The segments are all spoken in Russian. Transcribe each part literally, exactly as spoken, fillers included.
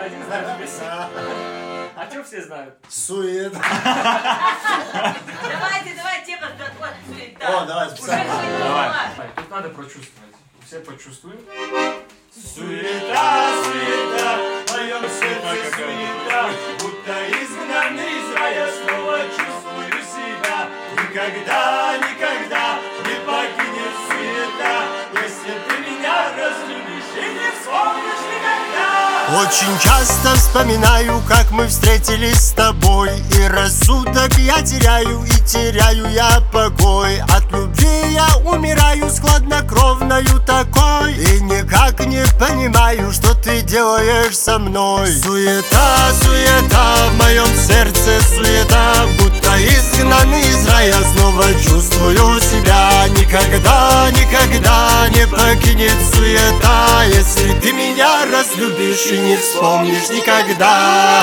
один знает песню. А что все знают? Сует. Давайте, давайте, тема, вот, суета. О, давай, специально. Давай. Тут надо прочувствовать. Все почувствуем. Суета, суета, в моем сердце суета, будто изгнанный из рая снова чувствую себя. Никогда, никогда не покинет суета, если ты меня разлюбишь и не вспомнишь никогда. Очень часто вспоминаю, как мы встретились с тобой, и рассудок я теряю, и теряю я покой. От любви я умираю с хладнокровною такой, и никак не понимаю, что ты делаешь со мной. Суета, суета, в моем сердце суета, будто изгнанный из рая снова чувствую себя. Никогда, никогда не покинет суета, если ты меня разлюбишь и не вспомнишь никогда.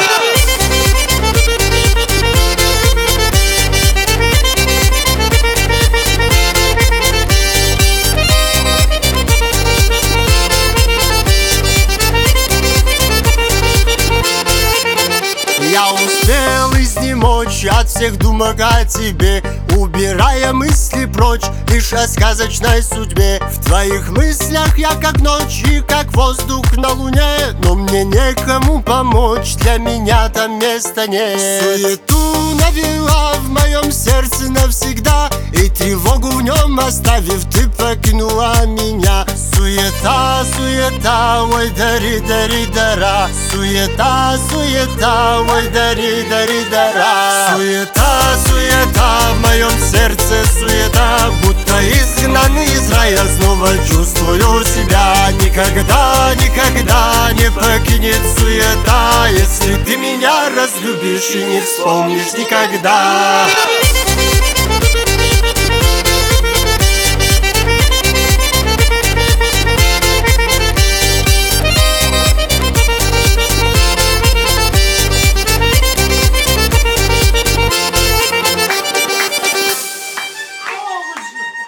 Я успел изнемочь от всех думок о тебе, убирая мысли прочь лишь о сказочной судьбе. В твоих мыслях я как ночь и как воздух на луне, но мне некому помочь, для меня там места нет. Суету навела в моем сердце навсегда, и тревогу в нем оставив, ты покинула меня. Суета, суета, ой, дари, дари, дара. Суета, суета, ой, дари, дари, дара. Суета, суета, в моем сердце суета, будто изгнанный из рая снова чувствую себя. Никогда, никогда не покинет суета, если ты меня разлюбишь и не вспомнишь никогда.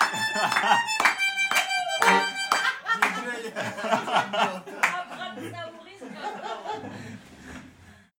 Обратно